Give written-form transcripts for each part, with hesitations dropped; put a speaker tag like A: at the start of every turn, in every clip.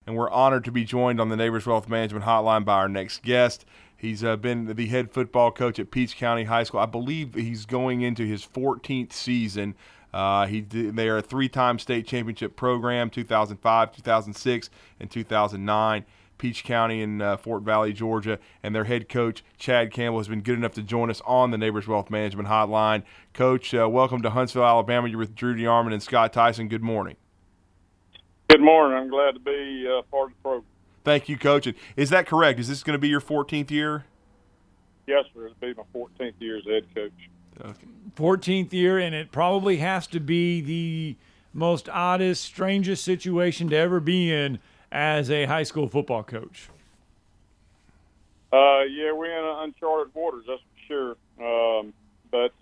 A: and we're honored to be joined on the Neighbors Wealth Management Hotline by our next guest. He's been the head football coach at Peach County High School. I believe he's going into his 14th season. They are a three-time state championship program, 2005, 2006, and 2009. Peach County in Fort Valley, Georgia, and their head coach, Chad Campbell, has been good enough to join us on the Neighbors Wealth Management Hotline. Coach, welcome to Huntsville, Alabama. You're with Drew DeArmond and Scott Tyson. Good morning.
B: Good morning. I'm glad to be part of the program.
A: Thank you, Coach. And is that correct? Is this going to be your 14th year?
B: Yes, sir. It'll be my 14th year as head coach.
A: Okay.
C: 14th year, and it probably has to be the most oddest, strangest situation to ever be in as a high school football coach.
B: Yeah, we're in uncharted waters, that's for sure. But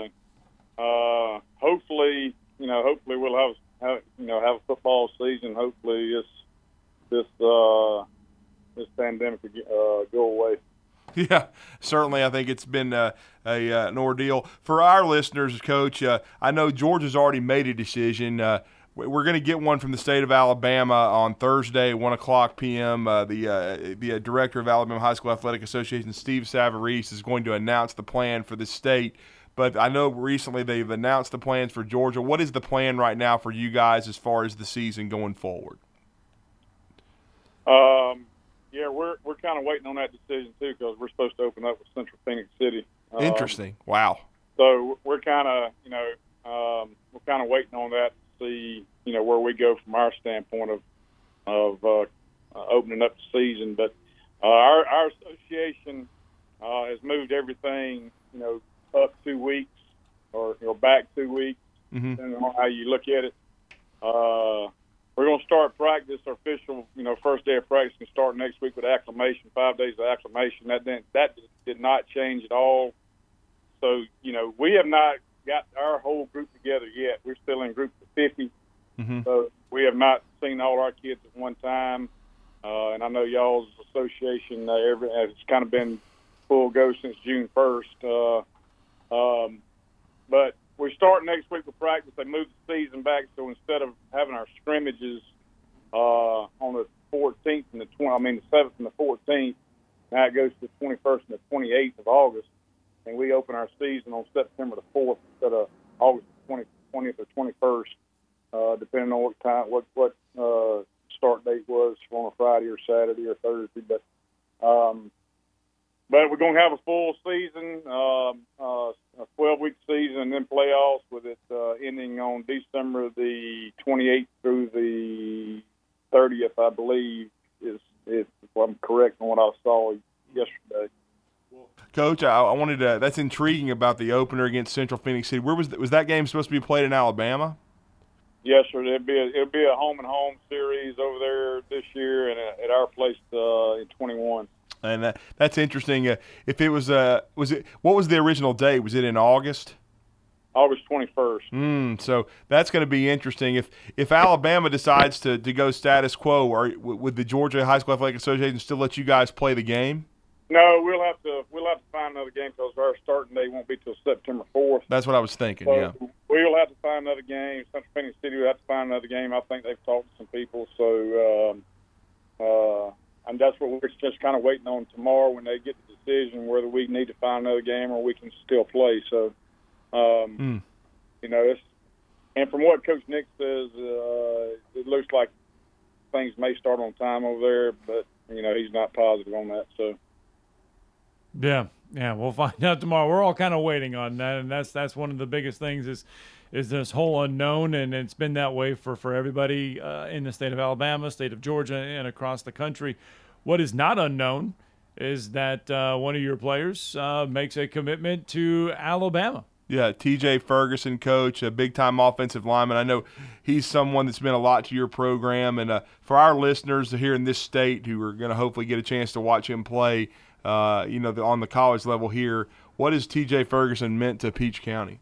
B: hopefully we'll have a football season. Hopefully this pandemic will go away.
A: Yeah, certainly. I think it's been an ordeal. For our listeners, Coach, I know Georgia's already made a decision. We're going to get one from the state of Alabama on Thursday, 1 o'clock p.m. The director of Alabama High School Athletic Association, Steve Savarese, is going to announce the plan for the state. But I know recently they've announced the plans for Georgia. What is the plan right now for you guys as far as the season going forward?
B: Yeah, we're kind of waiting on that decision too because we're supposed to open up with Central Phoenix City.
A: Interesting. Wow.
B: So we're kind of waiting on that to see where we go from our standpoint of opening up the season. But our association has moved everything up 2 weeks or back 2 weeks, depending on how you look at it. We're going to start practice. Our official, first day of practice can start next week with acclimation, 5 days of acclimation. That did not change at all. So, we have not got our whole group together yet. We're still in groups of 50. So we have not seen all our kids at one time. And I know y'all's association has kind of been full go since June 1st. But we start next week with practice. They moved the season back, so instead of having our scrimmages on the 14th and the 7th and the 14th, now it goes to the 21st and the 28th of August, and we open our season on September the 4th instead of August the 20th or 21st, depending on what start date was on a Friday or Saturday or Thursday. But we're going to have a full season, a 12-week season, and then playoffs with it ending on December the 28th through the 30th, I believe, if I'm correct on what I saw yesterday.
A: Coach, I wanted to. That's intriguing about the opener against Central Phoenix City. Where was that game supposed to be played in Alabama?
B: Yes, sir. It'll be a home and home series over there this year, and at our place in 21.
A: And that's interesting. If it was what was the original date? Was it in August?
B: August 21st.
A: So that's going to be interesting. If Alabama decides to go status quo, or would the Georgia High School Athletic Association still let you guys play the game?
B: No, we'll have to find another game because our starting day won't be till September 4th.
A: That's what I was thinking.
B: So
A: yeah,
B: we'll have to find another game. Central Phoenix City will have to find another game. I think they've talked to some people, so and that's what we're just kind of waiting on tomorrow when they get the decision whether we need to find another game or we can still play. So, and from what Coach Nick says, it looks like things may start on time over there, but he's not positive on that. So.
C: Yeah, we'll find out tomorrow. We're all kind of waiting on that, and that's one of the biggest things is this whole unknown, and it's been that way for everybody in the state of Alabama, state of Georgia, and across the country. What is not unknown is that one of your players makes a commitment to Alabama.
A: Yeah, T.J. Ferguson, coach, a big-time offensive lineman. I know he's someone that's meant a lot to your program. And for our listeners here in this state who are going to hopefully get a chance to watch him play, on the college level here, what has T.J. Ferguson meant to Peach County?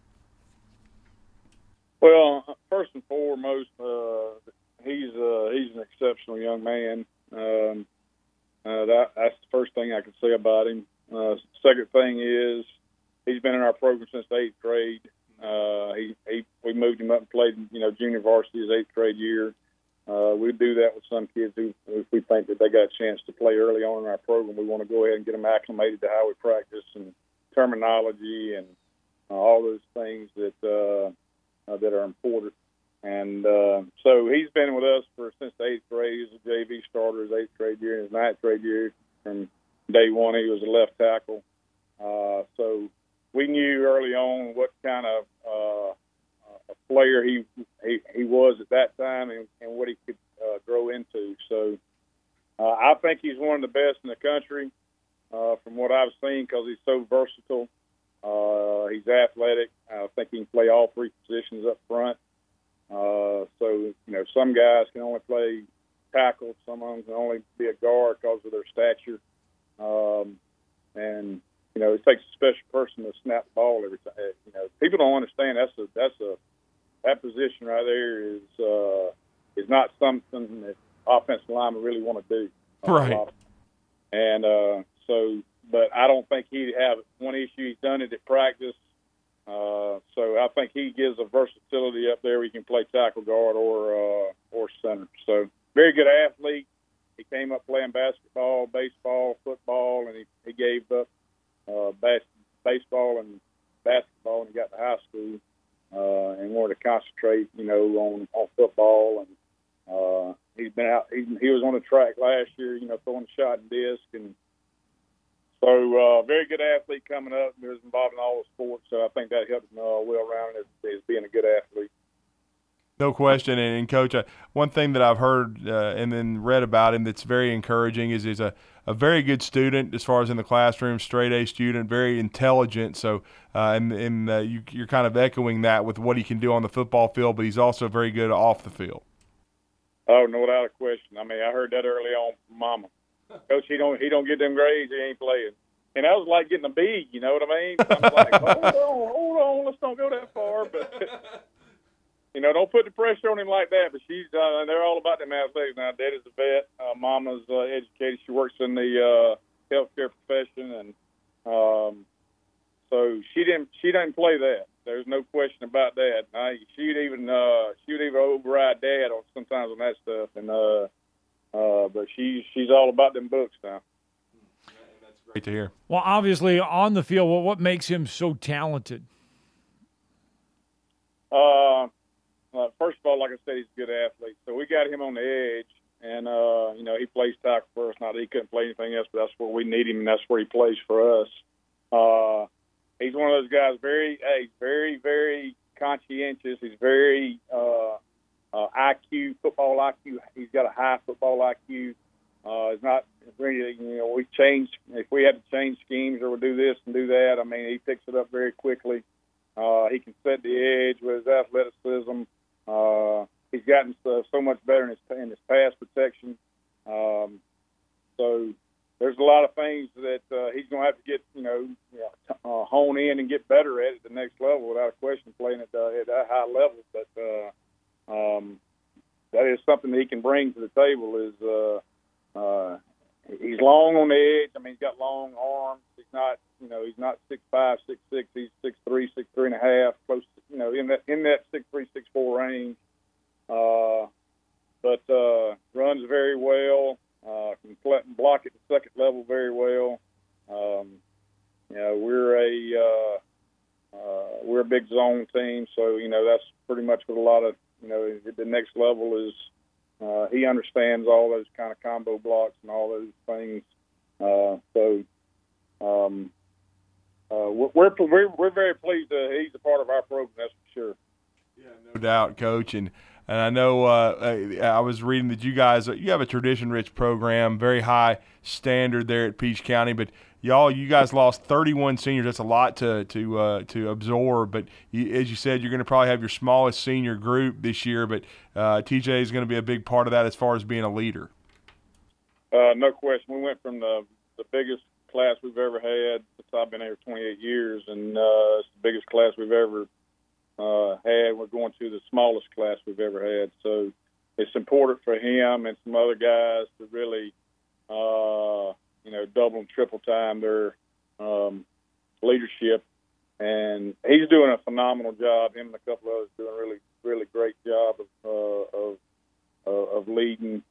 B: Well, first and foremost, he's an exceptional young man. That's the first thing I can say about him. Second thing is he's been in our program since the 8th grade. We moved him up and played, junior varsity his 8th grade year. We do that with some kids who, if we think that they got a chance to play early on in our program, we want to go ahead and get them acclimated to how we practice and terminology and all those things that are important. And so he's been with us since the 8th grade. He's a JV starter his 8th grade year. In his 9th grade year, from day one, he was a left tackle. So we knew early on what kind of a player he was at that time and what he could grow into. So I think he's one of the best in the country from what I've seen, because he's so versatile. He's athletic. I think he can play all three positions up front. So, some guys can only play tackle. Some of them can only be a guard because of their stature. And it takes a special person to snap the ball every time. People don't understand that position right there is not something that offensive linemen really want to do.
A: Right.
B: And but I don't think he'd have one issue. He's done it at practice. So I think he gives a versatility up there. He can play tackle, guard, or center. So very good athlete. He came up playing basketball, baseball, football, and he gave up baseball and basketball when he got to high school, and wanted to concentrate, on football. And he's been out. He was on the track last year, throwing a shot and disc, and so very good athlete coming up. He was involved in all the sports, so I think that helped him well rounded as being a good athlete.
A: No question. And Coach, one thing that I've heard and then read about him that's very encouraging is he's a very good student as far as in the classroom, straight A student, very intelligent. So you're kind of echoing that with what he can do on the football field, but he's also very good off the field.
B: Oh, no doubt of question. I mean, I heard that early on from Mama. Coach, he don't get them grades, he ain't playing. And that was like getting a B, you know what I mean? So I'm like, hold on, let's don't go that far. But, don't put the pressure on him like that. But they're all about them athletics now. Daddy's a vet. Mama's educated. She works in the healthcare profession. And so she didn't play that. There's no question about that. She'd even override Dad sometimes on that stuff. And but she's all about them books now.
A: That's great to hear.
C: Well, obviously on the field, what makes him so talented?
B: First of all, like I said, he's a good athlete. So we got him on the edge, and he plays tackle for us. Not that he couldn't play anything else, but that's where we need him, and that's where he plays for us. He's one of those guys, very, very conscientious. He's very IQ, football IQ. He's got a high football IQ. It's not really, we change, if we had to change schemes or we do this and do that, I mean, he picks it up very quickly. He can set the edge with his athleticism. He's gotten so much better in his pass protection. So there's a lot of things that he's going to have to get, hone in and get better at the next level, without a question, playing at that high level. But that is something that he can bring to the table. He's long on the edge. I mean, he's got long arms. He's not 6'5", 6'6". He's 6'3", 6'3.5", close to, in that 6'3", 6'4" range. But runs very well. Can block at the second level very well. We're a big zone team, so that's pretty much what a lot of the next level is. He understands all those kind of combo blocks and all those things. We're very pleased that he's a part of our program. That's for sure.
A: Yeah, no doubt, Coach. And I know I was reading that you have a tradition-rich program, very high standard there at Peach County. But you guys lost 31 seniors. That's a lot to absorb. But as you said, you're going to probably have your smallest senior group this year. But TJ is going to be a big part of that as far as being a leader.
B: No question. We went from the biggest class we've ever had since I've been here 28 years, and it's the biggest class we've ever had. We're going to the smallest class we've ever had. So it's important for him and some other guys to really, double and triple time their leadership. And he's doing a phenomenal job. Him and a couple of others doing a really, really great job of of leading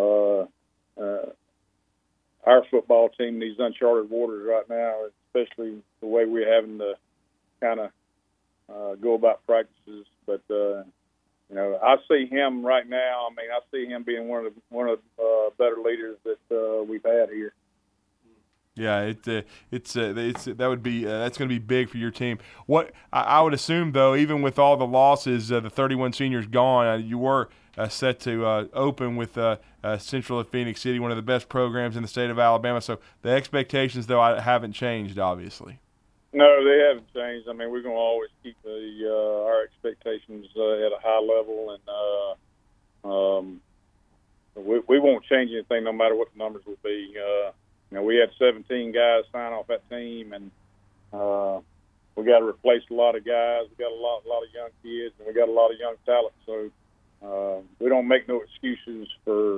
B: our football team in these uncharted waters right now, especially the way we're having to kind of go about practices. But I see him right now. I mean, I see him being one of the better leaders that we've had here.
A: Yeah, that would be that's going to be big for your team. What I would assume though, even with all the losses, the 31 seniors gone, you were set to open with Central of Phoenix City, one of the best programs in the state of Alabama. So the expectations though haven't changed, obviously.
B: No, they haven't changed. I mean, we're going to always keep our expectations at a high level, and we won't change anything no matter what the numbers will be. We had 17 guys sign off that team, and we got to replace a lot of guys. We got a lot of young kids, and we got a lot of young talent. So we don't make no excuses for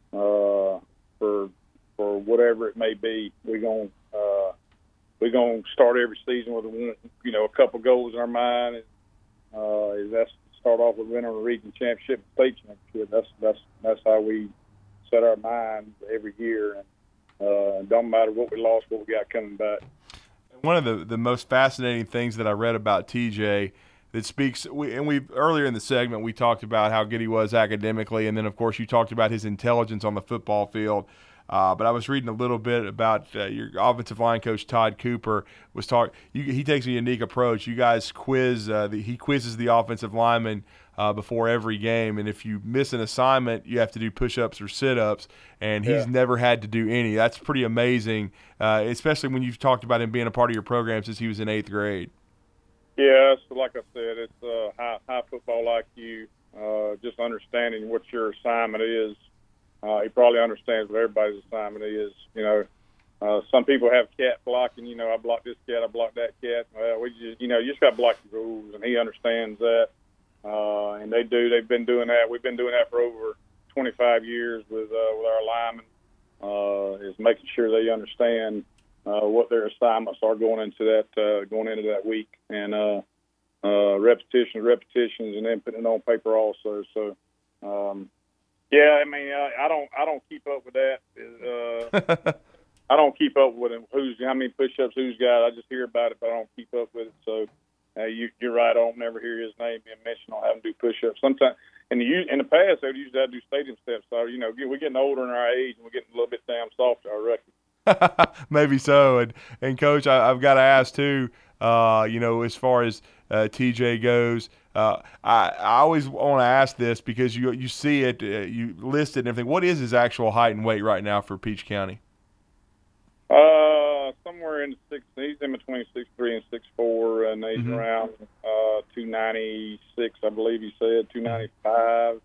B: whatever it may be. We're going to start every season with a couple goals in our mind. And that's start off with winning a region championship, state championship. That's how we set our mind every year. And it don't matter what we lost, what we got coming back.
A: One of the most fascinating things that I read about TJ that speaks, earlier in the segment we talked about how good he was academically, and then of course you talked about his intelligence on the football field. But I was reading a little bit about your offensive line coach Todd Cooper was talking. He takes a unique approach. You guys he quizzes the offensive linemen before every game, and if you miss an assignment, you have to do push-ups or sit-ups. And he's never had to do any. That's pretty amazing, especially when you've talked about him being a part of your program since he was in 8th grade.
B: Yeah, so like I said, it's high football IQ, just understanding what your assignment is. He probably understands what everybody's assignment is. Some people have cat blocking. I block this cat, I block that cat. Well, you just got to block the rules, and he understands that. And they do. They've been doing that. We've been doing that for over 25 years with our linemen. Is making sure they understand what their assignments are going into that week, and repetitions, and then putting it on paper also. So. Yeah, I mean, I don't keep up with that. I don't keep up with him. How many push-ups who's got? I just hear about it, but I don't keep up with it. So you're right. I don't never hear his name being mentioned on having to do push-ups. Sometimes in the past they would usually have to do stadium steps. So we're getting older in our age, and we're getting a little bit damn soft, I reckon.
A: Maybe so. And Coach, I've got to ask too. As far as TJ goes. I always want to ask this because you see it, you list it and everything. What is his actual height and weight right now for Peach County?
B: Somewhere in the 6. He's in between 6'3" and 6'4", and he's around 296, I believe he said, 295.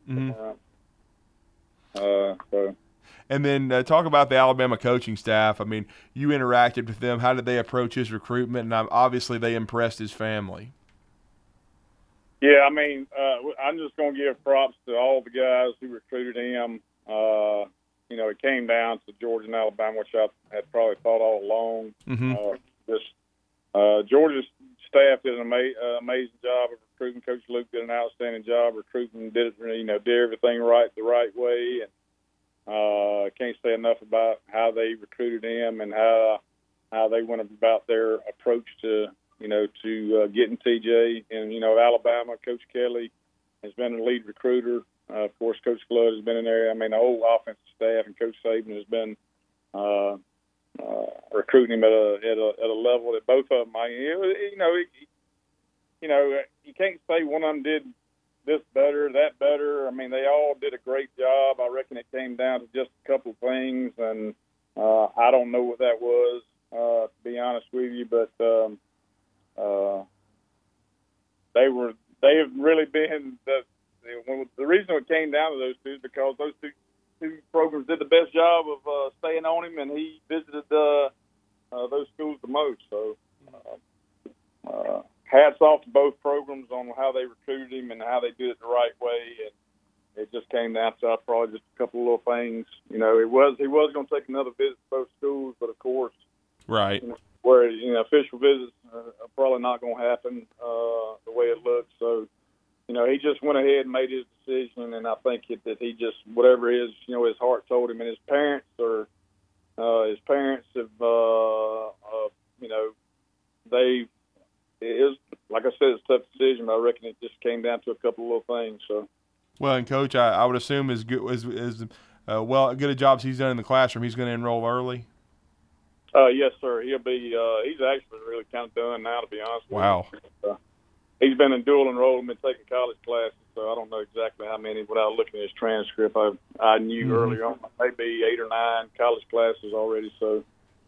B: So.
A: And then talk about the Alabama coaching staff. I mean, you interacted with them. How did they approach his recruitment? And obviously they impressed his family.
B: Yeah, I mean, I'm just going to give props to all the guys who recruited him. It came down to Georgia and Alabama, which I had probably thought all along. Georgia's staff did an amazing job of recruiting. Coach Luke did an outstanding job recruiting. Did everything right the right way. And I can't say enough about how they recruited him and how they went about their approach to getting TJ. And, Alabama, Coach Kelly has been the lead recruiter. Of course, Coach Flood has been in there. I mean, the whole offensive staff and Coach Saban has been recruiting him at a level that both of them, you can't say one of them did this better, that better. I mean, they all did a great job. I reckon it came down to just a couple of things, and I don't know what that was, to be honest with you, but they have really been the reason it came down to those two is because those two programs did the best job of staying on him, and he visited those schools the most. So hats off to both programs on how they recruited him and how they did it the right way. And it just came down to probably just a couple of little things. He was going to take another visit to both schools, but of course,
A: right.
B: Where official visits are probably not going to happen the way it looks. So he just went ahead and made his decision, and I think that he just whatever his his heart told him, and his parents have they it is like I said, it's a tough decision, but I reckon it just came down to a couple of little things. So.
A: Well, and Coach, I would assume as good as good a job as he's done in the classroom, he's going to enroll early.
B: Yes, sir. He'll be. He's actually really kind of done now, to be honest with you.
A: Wow.
B: He's been in dual enrollment, taking college classes, so I don't know exactly how many without looking at his transcript. I knew earlier on maybe 8 or 9 college classes already, so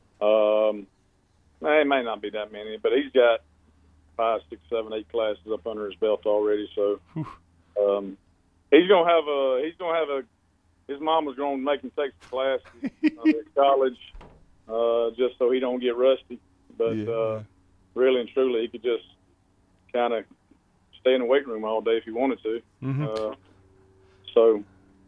B: it may not be that many, but he's got 5, 6, 7, 8 classes up under his belt already. So he's gonna have his mama's gonna make him take some classes at college just so he don't get rusty. But really and truly, he could just kind of stay in the weight room all day if he wanted to. So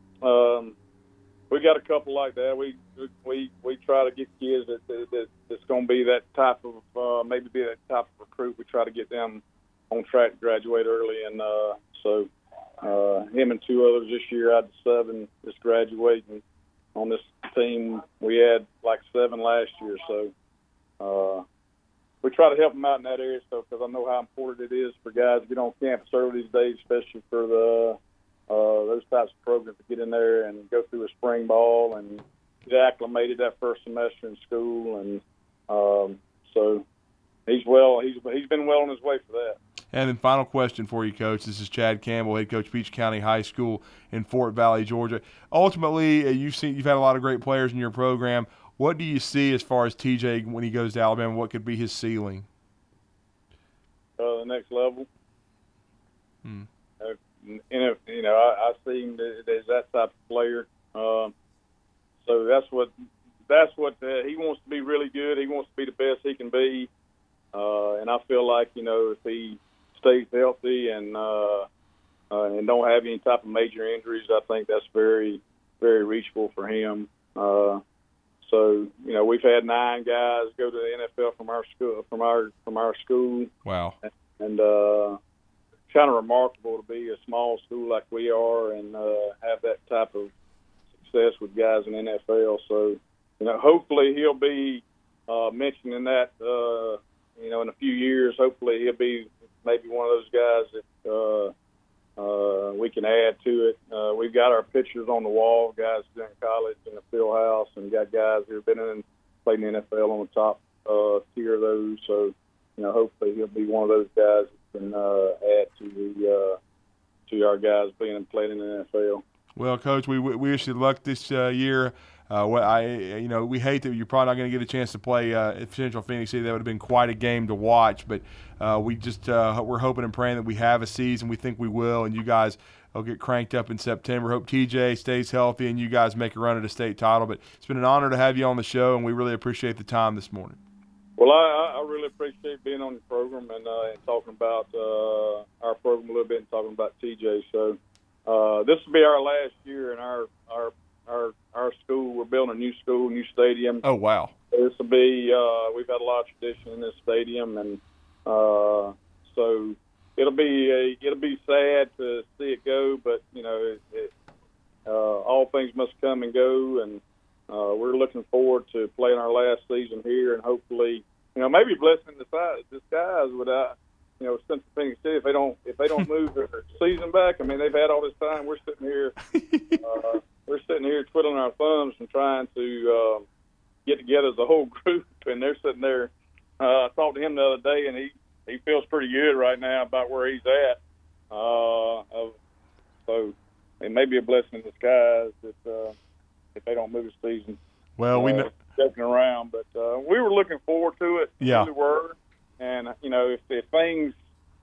B: we got a couple like that. We try to get kids that's going to be that type of maybe be that type of recruit. We try to get them on track to graduate early, and so him and 2 others this year out of 7 just graduating on this team. We had like 7 last year, so we try to help them out in that area, so because I know how important it is for guys to get on campus early these days, especially for the those types of programs to get in there and go through a spring ball and get acclimated that first semester in school, and so he's been well on his way for that.
A: And then final question for you, Coach. This is Chad Campbell, head coach, Peach County High School in Fort Valley, Georgia. Ultimately, you've had a lot of great players in your program. What do you see as far as TJ when he goes to Alabama? What could be his ceiling?
B: The next level. I see him as that type of player. So that's what he wants to be really good. He wants to be the best he can be, and I feel like if he stays healthy and don't have any type of major injuries, I think that's very, very reachable for him. So we've had 9 guys go to the NFL from our school.
A: Wow.
B: And kind of remarkable to be a small school like we are and have that type of success with guys in the NFL. So hopefully he'll be mentioned in that in a few years. Hopefully he'll be maybe one of those guys that we can add to it. We've got our pictures on the wall, guys in college in the field house, and got guys who have been in played in the NFL on the top tier of those. So, hopefully he'll be one of those guys that can add to our guys being and playing in the NFL.
A: Well, Coach, we wish you luck this year. We hate that you're probably not going to get a chance to play at Central Phoenix City. That would have been quite a game to watch. But we're hoping and praying that we have a season. We think we will, and you guys will get cranked up in September. Hope TJ stays healthy and you guys make a run at a state title. But it's been an honor to have you on the show, and we really appreciate the time this morning.
B: Well, I really appreciate being on the program and talking about our program a little bit and talking about TJ. So this will be our last year in our school. We're building a new school, new stadium.
A: Oh, wow.
B: This will be we've had a lot of tradition in this stadium, and so it'll be sad to see it go, but all things must come and go, and we're looking forward to playing our last season here, and hopefully maybe blessing the disguise without Central Phoenix City if they don't move their season back. I mean, they've had all this time. We're sitting here twiddling our thumbs and trying to get together as a whole group, and they're sitting there. I talked to him the other day, and he feels pretty good right now about where he's at. So it may be a blessing in disguise if they don't move the season.
A: Well, we know
B: joking around, but we were looking forward to it.
A: Yeah,
B: we were, and if things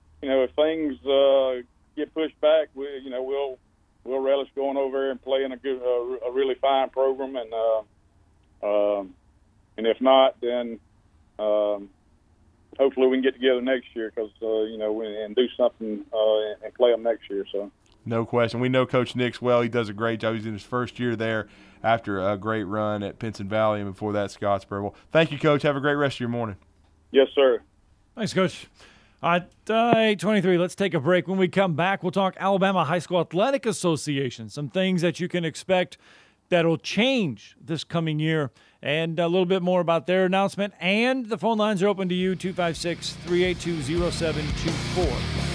B: get pushed back, we'll relish going over there and playing a really fine program, and if not, then hopefully we can get together next year because and do something and play them next year. So.
A: No question. We know Coach Nix well. He does a great job. He's in his first year there after a great run at Pinson Valley and before that Scottsboro. Well, thank you, Coach. Have a great rest of your morning.
B: Yes, sir.
C: Thanks, Coach. At 8:23, let's take a break. When we come back, we'll talk Alabama High School Athletic Association, some things that you can expect that'll change this coming year, and a little bit more about their announcement. And the phone lines are open to you, 256-382-0724.